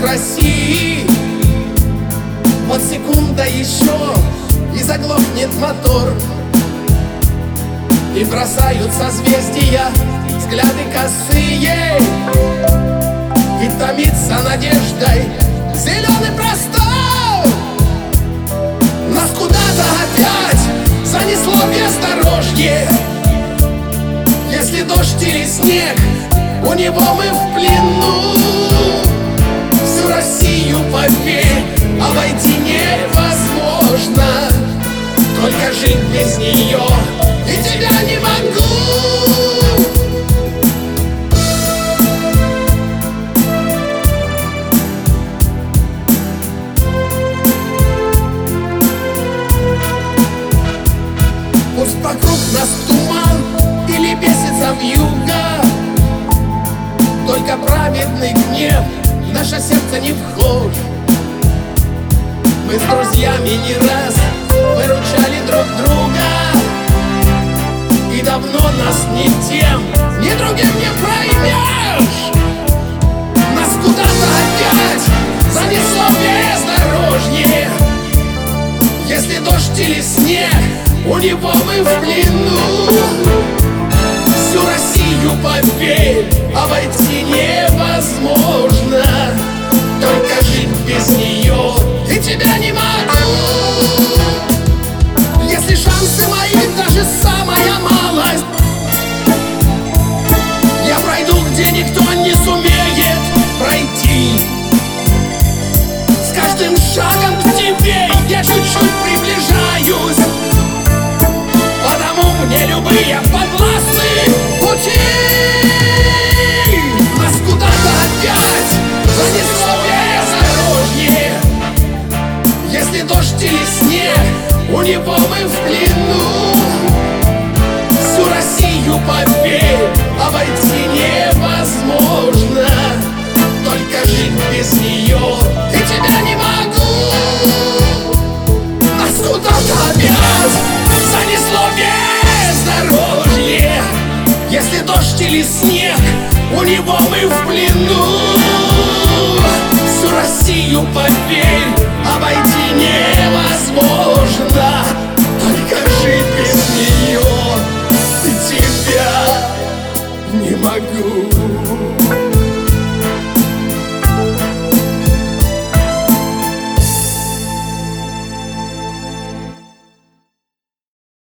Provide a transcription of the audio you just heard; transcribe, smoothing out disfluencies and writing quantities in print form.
России. Вот секунда еще, и заглохнет мотор, и бросают созвездия взгляды косые, и томится надеждой зеленый простор. Нас куда-то опять занесло бездорожье. Если дождь или снег, у него мы в плену. Всю Россию поверь, обойти невозможно. Только жить без нее и тебя не могу. Пусть вокруг нас туман или бесится вьюга, только праведный гнев в наше сердце не вхож. Мы с друзьями не раз выручали друг друга, и давно нас ни тем, ни другим не проймешь. Нас куда-то опять занесло бездорожье. Если дождь или снег, у него мы в плену. Всю Россию, поверь, обойти невозможно. Только жить без нее и тебя не могу. Если шансы мои даже самая малость, я пройду, где никто не сумеет пройти. С каждым шагом к тебе я чуть-чуть приближаюсь, потому мне любые подвластны пути. Нас куда-то опять занесло бездорожье. Если дождь или снег, у него мы в плену. Всю Россию, поверь, обойти невозможно. Только жить без нее